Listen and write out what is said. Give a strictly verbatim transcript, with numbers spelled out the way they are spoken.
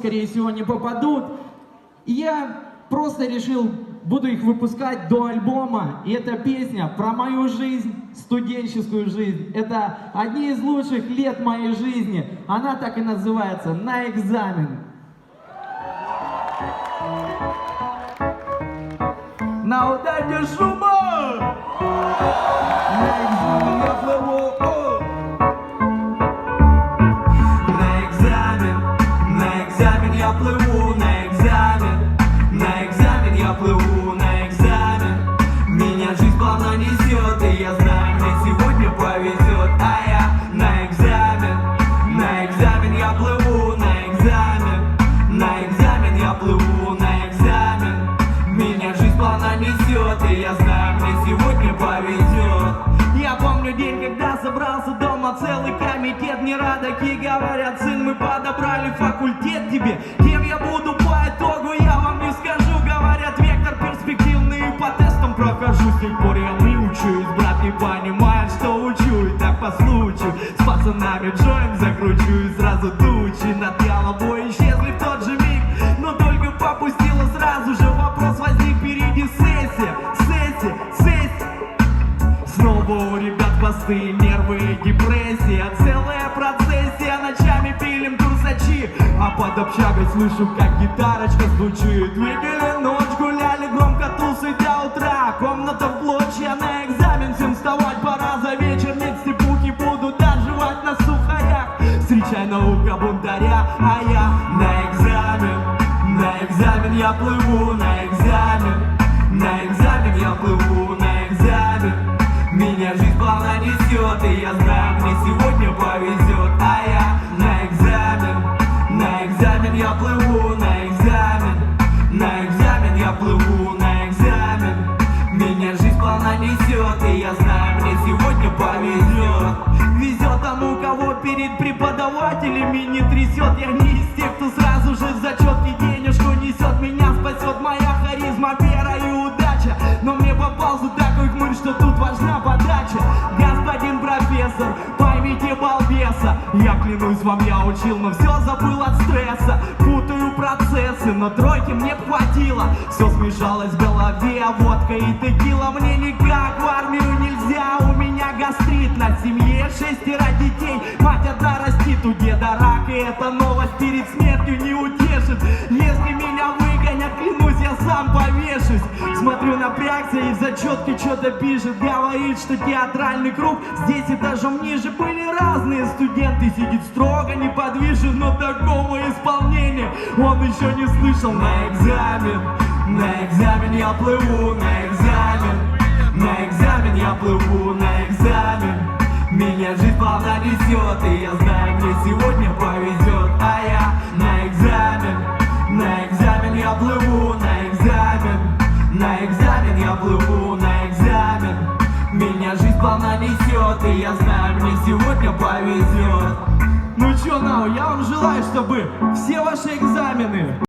скорее всего, не попадут. И я просто решил, буду их выпускать до альбома. И эта песня про мою жизнь, студенческую жизнь. Это одни из лучших лет моей жизни. Она так и называется «На экзамен». На удачу шума! На экзамен я плыву. На экзамен, на экзамен я плыву, на экзамен, на экзамен я плыву, на экзамен. Меня жизнь плавно несет, и я знаю, мне сегодня повезет. А я на экзамен, на экзамен я плыву, на экзамен, на экзамен я плыву, на экзамен. Меня жизнь плавно несет, и я знаю, мне сегодня повезет. Я помню день, когда собрался дома целый комитет. Мне родаки говорят: сын, мы подобрали факультет тебе. Кем я буду по итогу, я вам не скажу. Говорят, вектор перспективный, по тестам прохожу. С тех пор я мучаюсь, брат не понимает, что учу. И так по случаю с пацанами джойн закручу. И сразу тучи над головой исчезли в тот же миг. Но только попустила сразу же вопрос возник впереди. Сессия, сессия, сессия. Снова у ребят посты, нервы и депрессия. Целая процессия, ночами пилим курсачи. А под общагой слышу, как гитарочка звучит. Видели ночь, гуляли громко тусы до утра. Комната в клочья, на экзамен всем вставать пора. За вечер нет степухи, буду доживать на сухарях. Встречай наука бунтаря, а я на экзамен. На экзамен я плыву, на экзамен. На экзамен я плыву, на экзамен. Меня жизнь плавно несет, и я знаю, мне сегодня повезет. А я на экзамен, на экзамен я плыву, на экзамен. На экзамен я плыву, на экзамен. Меня жизнь плавно несет, и я знаю, мне сегодня повезет. Везет тому, кого перед преподавателями не трясет. Я не из тех, кто сразу же в зачетке денежку несет. Меня спасет моя харизма, вера и удача. Но мне попался такой хмырь, что тут важна подача. Господин профессор, поймите балбеса. Я клянусь вам, я учил, но все забыл от стресса. Путаю процессы, но тройки мне хватило. Все смешалось в голове, а водка и текила. Мне никак в армию нельзя, у меня гастрит. На семье шестеро детей, мать одна растит. У деда рак, и эта новость перед смертью не утешит. Если меня выгонят, клянусь, я сам повешусь. Смотрю, напрягся и в зачетке что-то пишет. Говорит, что театральный круг здесь этажом ниже. Были разные студенты, сидит строго неподвижен. Но такого исполнения он еще не слышал. На экзамен, на экзамен я плыву, на экзамен. На экзамен я плыву, на экзамен. Меня жизнь плавно несет, и я знаю, мне сегодня повезет. А я на экзамен, на экзамен я плыву, на экзамен. На экзамен я плыву, на экзамен. Меня жизнь плавно несет, и я знаю, мне сегодня повезет. Ну чё, Нау, я вам желаю, чтобы все ваши экзамены